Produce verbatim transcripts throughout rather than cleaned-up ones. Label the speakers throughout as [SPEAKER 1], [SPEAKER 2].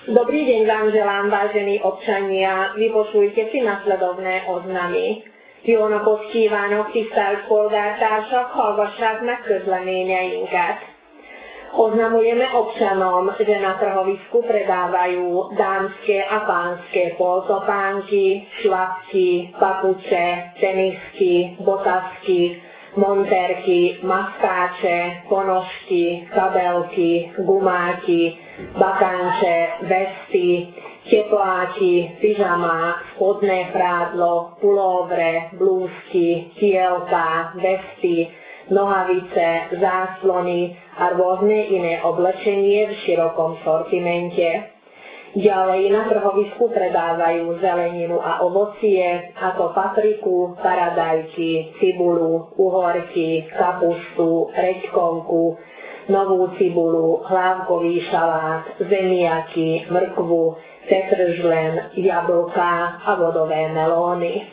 [SPEAKER 1] Dobrý deň vám želám, vážení občania, vypočujte si nasledovné oznamy. Jó napot kívánok, tisztelt polgártársak, hallgassák meg közleményeinket. Oznamujeme občanom, že na trhovisku predávajú dámske a pánske poltopánky, šlapky, papuče, tenisky, botasky, monterky, maskáče, ponožky, kabelky, gumáky, bakanče, vesty, tepláky, pyžama, spodné prádlo, pulóvre, blúzky, kielka, vesty, nohavice, záslony a rôzne iné oblečenie v širokom sortimente. Ďalej na trhovisku predávajú zeleninu a ovocie, ako papriku, paradajky, cibulu, uhorky, kapustu, reďkovku, novú cibulu, hlávkový šalát, zemiaky, mrkvu, petržlen, jablká a vodové melóny.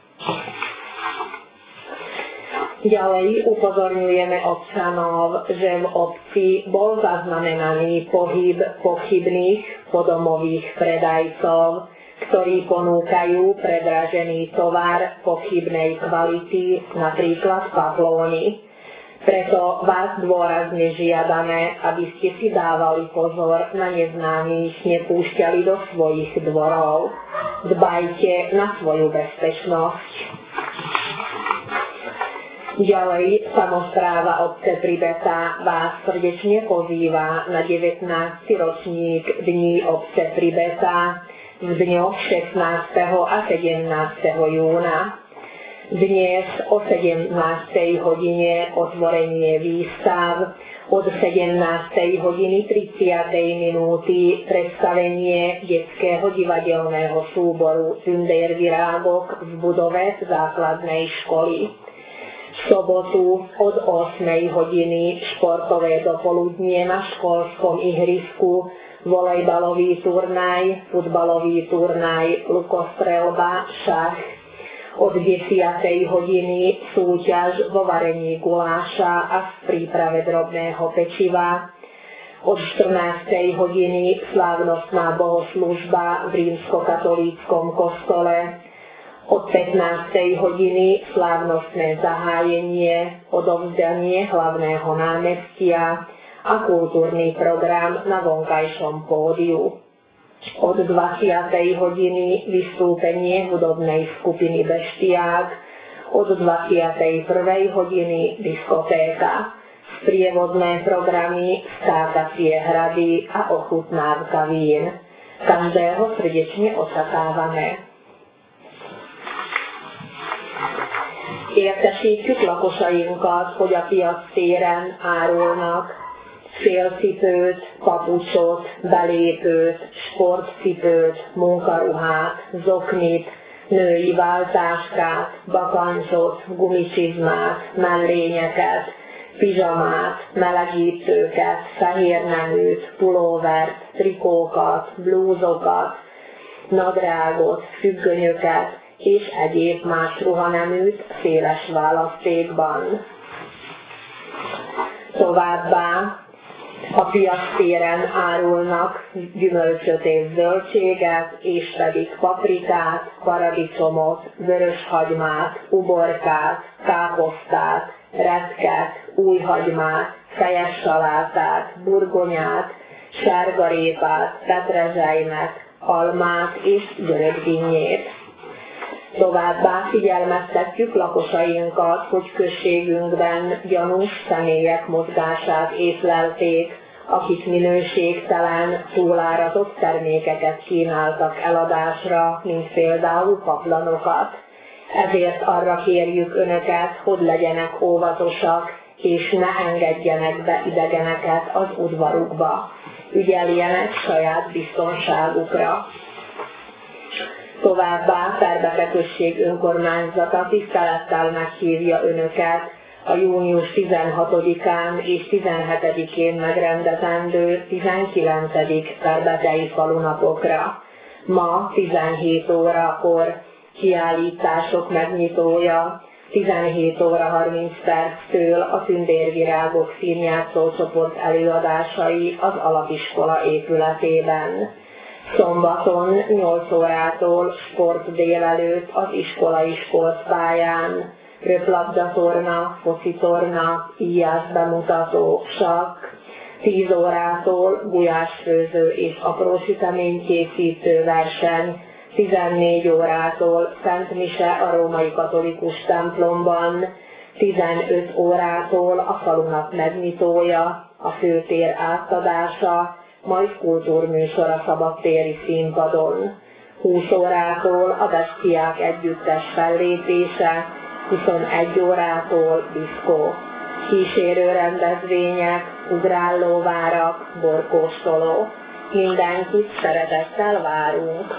[SPEAKER 1] Ďalej upozorňujeme občanov, že v obci bol zaznamenaný pohyb pochybných podomových predajcov, ktorí ponúkajú predražený tovar pochybnej kvality, napríklad paplóny. Preto vás dôrazne žiadame, aby ste si dávali pozor na neznámych, nepúšťali do svojich dvorov. Dbajte na svoju bezpečnosť. Ďalej samospráva obce Pribeta vás srdečne pozýva na devätnásty ročník Dní obce Pribeta v dňoch šestnásteho a sedemnásteho júna. Dnes o sedemnástej hodine otvorenie výstav, od sedemnástej hodiny tridsiatej minúty predstavenie detského divadelného súboru Zündervirágok v budove základnej školy. V sobotu od ôsmej hodiny športové dopoludnie na školskom ihrisku, volejbalový turnaj, futbalový turnaj, lukostrelba, šach. Od desiatej hodiny súťaž vo varení guláša a v príprave drobného pečiva. Od štrnástej hodiny slávnostná bohoslužba v rímskokatolíckom kostole. Od pätnástej hodiny slávnostné zahájenie, odovzdanie hlavného námestia a kultúrny program na vonkajšom pódiu. Od dvadsiatej hodiny vystúpenie hudobnej skupiny Beštiák, od dvadsiatej prvej hodiny diskotéka, sprievodné programy, skákacie hrady a ochutnávka vín. Každého srdečne očakávame. Értesítjük lakosainkat, hogy a piac téren árulnak félcipőt, papucsot, belépőt, sportcipőt, munkaruhát, zoknit, női váltáskát, bakancsot, gumicsizmát, mellényeket, pizsamát, melegítőket, fehérneműt, pulóvert, trikókat, blúzokat, nadrágot, függönyöket, és egyéb más ruhaneműt széles választékban. Továbbá a piactéren árulnak gyümölcsöt és zöldséget, és pedig paprikát, paradicsomot, vöröshagymát, uborkát, káposztát, retket, újhagymát, fejes salátát, burgonyát, sárgarépát, petrezselymet, almát és görögdinnyét. Továbbá figyelmeztetjük lakosainkat, hogy községünkben gyanús személyek mozgását észlelték, akik minőségtelen, túlárazott termékeket kínáltak eladásra, mint például paplanokat. Ezért arra kérjük Önöket, hogy legyenek óvatosak, és ne engedjenek be idegeneket az udvarukba. Ügyeljenek saját biztonságukra. Továbbá Ferbeke község önkormányzata tisztelettel meghívja Önöket a június tizenhatodikán és tizenhetedikén megrendezendő tizenkilencedik Ferbekei falunapokra. Ma tizenhét órakor kiállítások megnyitója, tizenhét óra harminc perctől a Tündérvirágok színjátszó csoport előadásai az alapiskola épületében. Szombaton nyolc órától sport délelőtt az iskolai sportpályán, röplabdatorna, focitorna, íjász bemutató, sakk, tíz órától gulyásfőző és aprósüteménykészítő verseny, tizennégy órától Szent Mise a római katolikus templomban, tizenöt órától a falunak megnyitója, a főtér átadása, majd kultúrműsor a szabadtéri színpadon. húsz órától a Bestiák együttes fellépése, huszonegy órától diszkó. Kísérő rendezvények, ugrálóvárak, borkóstoló. Mindenkit szeretettel várunk!